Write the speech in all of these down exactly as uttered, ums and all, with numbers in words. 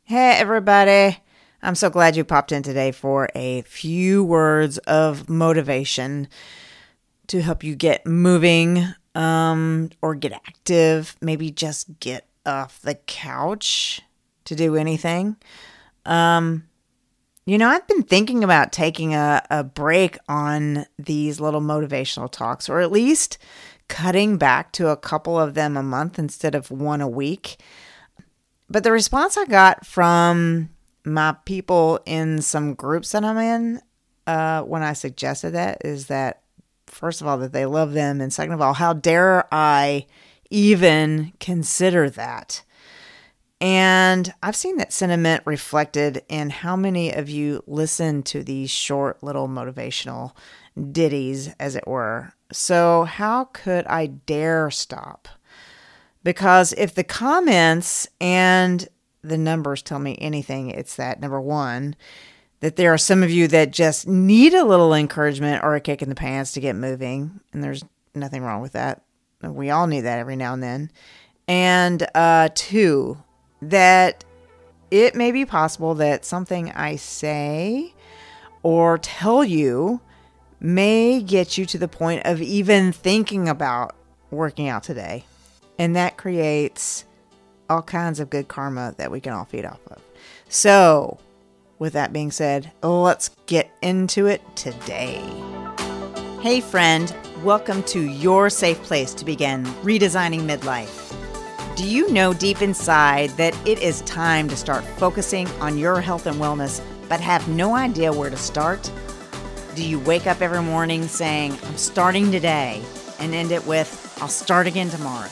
Hey, everybody. I'm so glad you popped in today for a few words of motivation to help you get moving um, or get active. Maybe just get off the couch to do anything. Um, you know, I've been thinking about taking a, a break on these little motivational talks, or at least cutting back to a couple of them a month instead of one a week. But the response I got from my people in some groups that I'm in uh, when I suggested that is that, first of all, that they love them. And second of all, how dare I even consider that? And I've seen that sentiment reflected in how many of you listen to these short little motivational ditties, as it were. So how could I dare stop? Because if the comments and the numbers tell me anything, it's that, number one, that there are some of you that just need a little encouragement or a kick in the pants to get moving. And there's nothing wrong with that. We all need that every now and then. And uh, two, that it may be possible that something I say or tell you may get you to the point of even thinking about working out today. And that creates all kinds of good karma that we can all feed off of. So, with that being said, let's get into it today. Hey friend, welcome to your safe place to begin redesigning midlife. Do you know deep inside that it is time to start focusing on your health and wellness, but have no idea where to start? Do you wake up every morning saying, I'm starting today, and end it with, I'll start again tomorrow?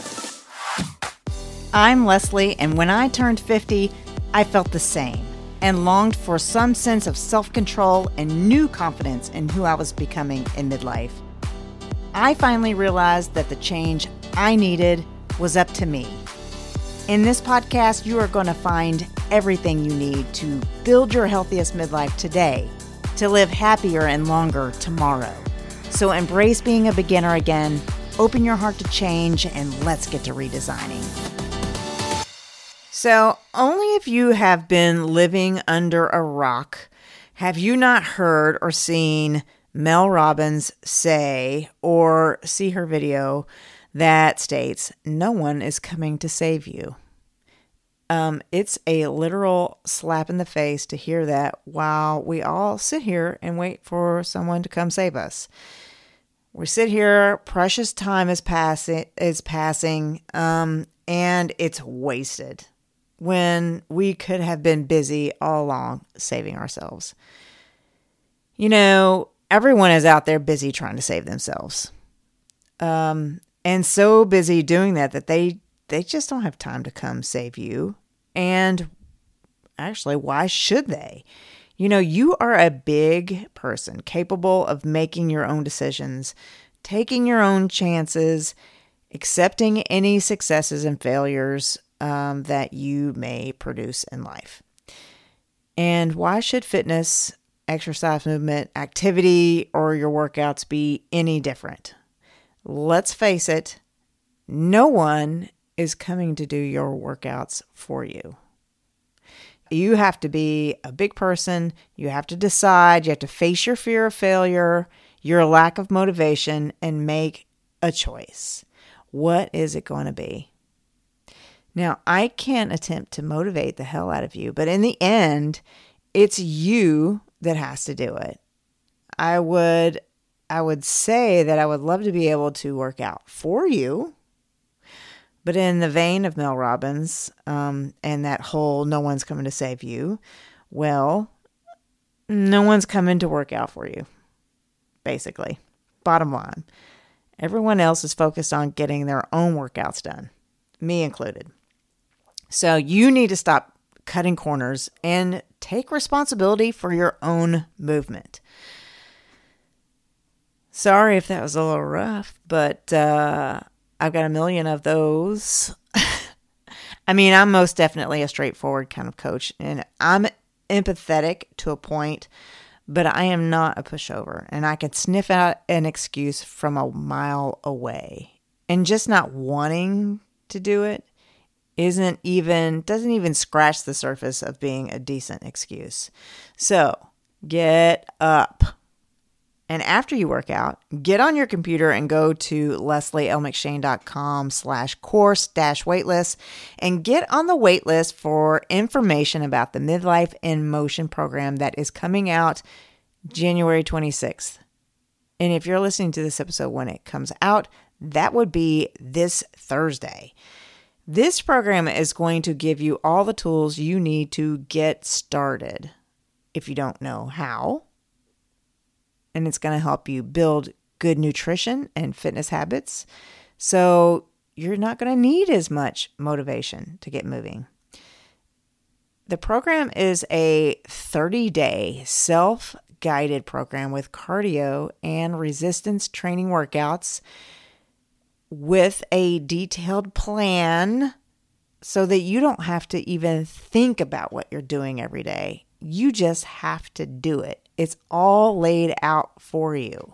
I'm Leslie, and when I turned fifty, I felt the same and longed for some sense of self-control and new confidence in who I was becoming in midlife. I finally realized that the change I needed was up to me. In this podcast, you are going to find everything you need to build your healthiest midlife today, to live happier and longer tomorrow. So embrace being a beginner again, open your heart to change, and let's get to redesigning. So, only if you have been living under a rock have you not heard or seen Mel Robbins say or see her video that states, no one is coming to save you. Um, it's a literal slap in the face to hear that while we all sit here and wait for someone to come save us. We sit here, precious time is passing, is passing, um, and it's wasted, when we could have been busy all along saving ourselves. You know, everyone is out there busy trying to save themselves. Um, and so busy doing that that they, they just don't have time to come save you. And actually, why should they? You know, you are a big person capable of making your own decisions, taking your own chances, accepting any successes and failures Um, that you may produce in life. And why should fitness, exercise, movement, activity, or your workouts be any different? Let's face it, no one is coming to do your workouts for you. You have to be a big person. You have to decide. You have to face your fear of failure, your lack of motivation, and make a choice. What is it going to be? Now, I can't attempt to motivate the hell out of you, but in the end, it's you that has to do it. I would, I would say that I would love to be able to work out for you, but in the vein of Mel Robbins um, and that whole no one's coming to save you, well, no one's coming to work out for you, basically. Bottom line, everyone else is focused on getting their own workouts done, me included. So you need to stop cutting corners and take responsibility for your own movement. Sorry if that was a little rough, but uh, I've got a million of those. I mean, I'm most definitely a straightforward kind of coach, and I'm empathetic to a point, but I am not a pushover, and I can sniff out an excuse from a mile away. And just not wanting to do it isn't even, doesn't even scratch the surface of being a decent excuse. So get up. And after you work out, get on your computer and go to leslieelmcshane.com slash course dash waitlist and get on the waitlist for information about the Midlife in Motion program that is coming out January twenty-sixth. And if you're listening to this episode when it comes out, that would be this Thursday. This program is going to give you all the tools you need to get started if you don't know how. And it's going to help you build good nutrition and fitness habits. So you're not going to need as much motivation to get moving. The program is a thirty-day self-guided program with cardio and resistance training workouts with a detailed plan so that you don't have to even think about what you're doing every day. You just have to do it. It's all laid out for you.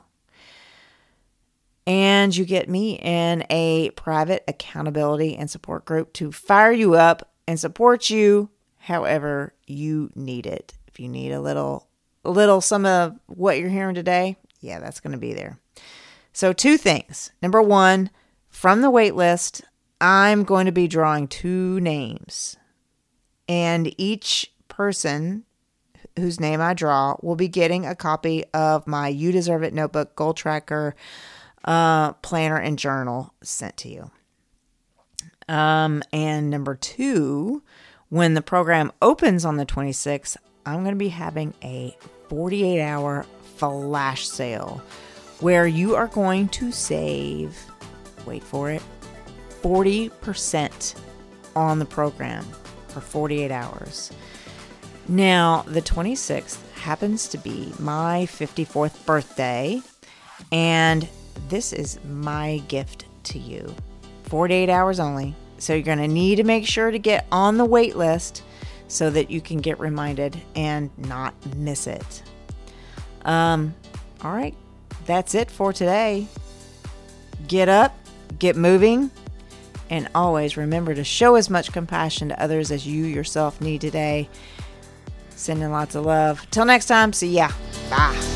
And you get me in a private accountability and support group to fire you up and support you however you need it. If you need a little, a little some of what you're hearing today, yeah, that's going to be there. So two things. Number one, from the wait list, I'm going to be drawing two names. And each person whose name I draw will be getting a copy of my You Deserve It notebook, goal tracker, uh, planner, and journal sent to you. Um, and number two, when the program opens on the twenty-sixth, I'm going to be having a forty-eight hour flash sale where you are going to save, wait for it, forty percent on the program for forty-eight hours. Now, the twenty-sixth happens to be my fifty-fourth birthday, and this is my gift to you. forty-eight hours only. So you're going to need to make sure to get on the wait list so that you can get reminded and not miss it. Um, all right, that's it for today. Get up, get moving, and always remember to show as much compassion to others as you yourself need today. Sending lots of love. Till next time, see ya. Bye.